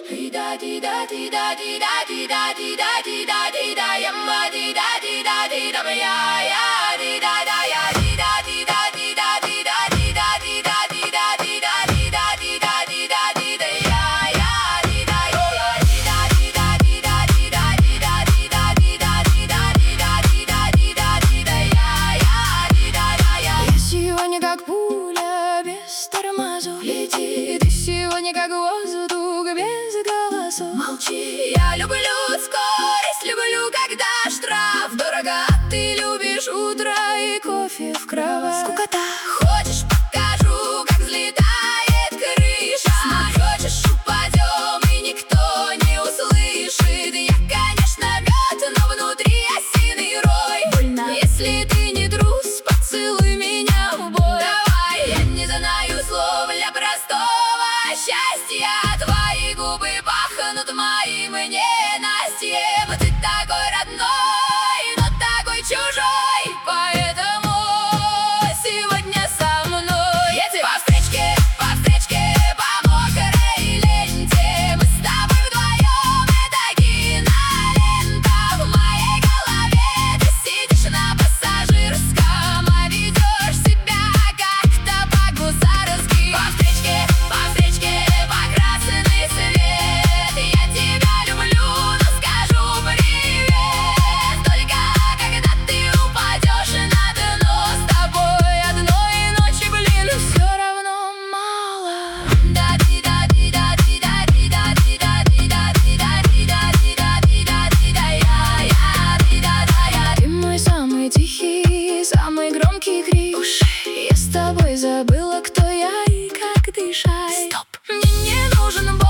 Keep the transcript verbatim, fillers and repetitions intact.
сегодня как пуля без тормозов летит, и сегодня как воздух без голосов. Молчи, я люблю скорость, люблю, когда штраф дорого. Ты любишь утро и кофе в кровать. Скукота. Хочешь, покажу, как взлетает крыша? Хочешь, упадем, и никто не услышит. Я, конечно, мед, но внутри осиный рой. Больно. Если ты не трус, поцелуй меня в бой. Давай, я не знаю слов для простого счастья. Твои губы пахнут моим ненастьем. Ты такой родной, но такой чужой, поэтому сегодня со мной. Я тебе по встречке, по встречке, по мокрой ленте. Мы с тобой вдвоем, это кинолента. В моей голове ты сидишь на пассажирском, а ведешь себя как-то по-гусарски. По встречке, по встречке, по красный свет. Я тебя люблю, но скажу привет только когда ты упадешь на дно. С тобой одной ночи, блин, все равно мало. Ты мой самый тихий, самый громкий крик. Я с тобой забыла, кто я и как дышать. Стоп! Мне не нужен